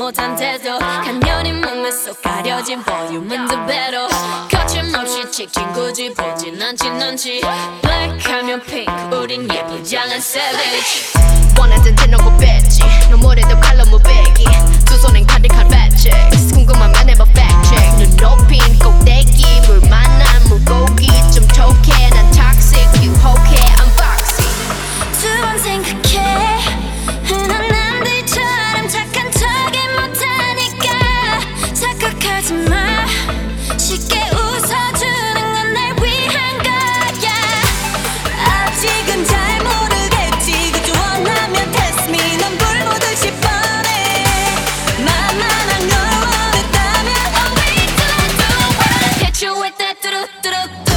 못한 태도 간연히 목매 속 가려진 볼륨은 두 배로 거침없이 찍힌 굳이 보진 않지 눈치 블랙하면 핑크 우린 예쁘장한 savage 원하던 대놓고 뺐지 너무래도 칼로 무배기 두 손엔 카드칼 배치 궁금하면 해봐 fact check 눈 높인 꼭대기 물 만난 물고기 좀 톡해 난 toxic 유혹해 I'm foxy 두 번 생각해 흔한 남들처럼 착한 척이 못하니까 착각하지 마 쉽게 웃어주는 건 날 위한 거야 아직은 잘 모르겠지 그저 원하면 test me 넌 불보듯이 뻔해 만만한 걸 원했다면 Oh wait till I do it Hit you with that 뚜루뚜루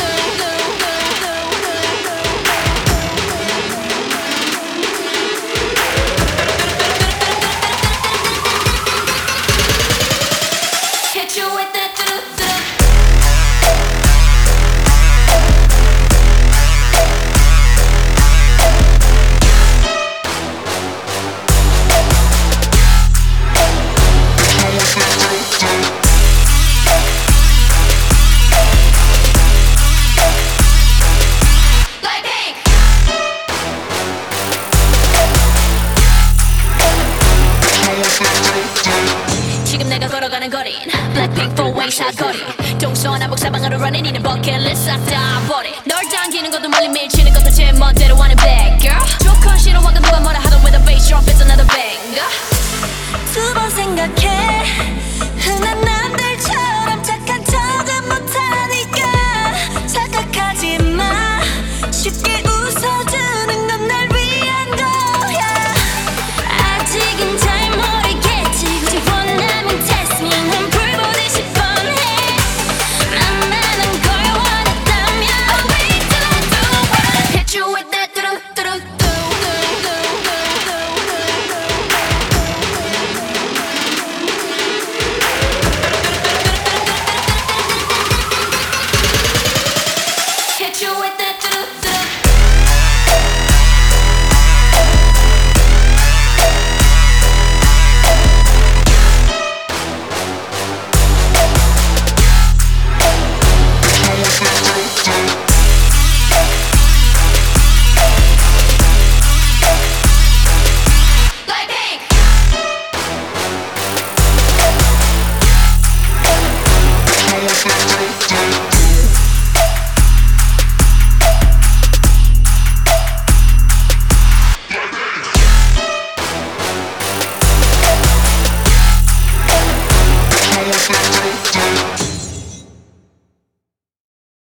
Hit you with that 뚜루뚜루 지금 내가 걸어가는 거린 Blackpink four-way 사거리 동서남북 사방으로 running 이는 버킷리스트 싹 다 버리 널 당기는 것도 멀리 밀치는 것도 제 멋대로 하는 bad girl 조건 싫어하고 누가 뭐라 하던 with a bass drop it's another banger 두 번 생각해 흔한 남들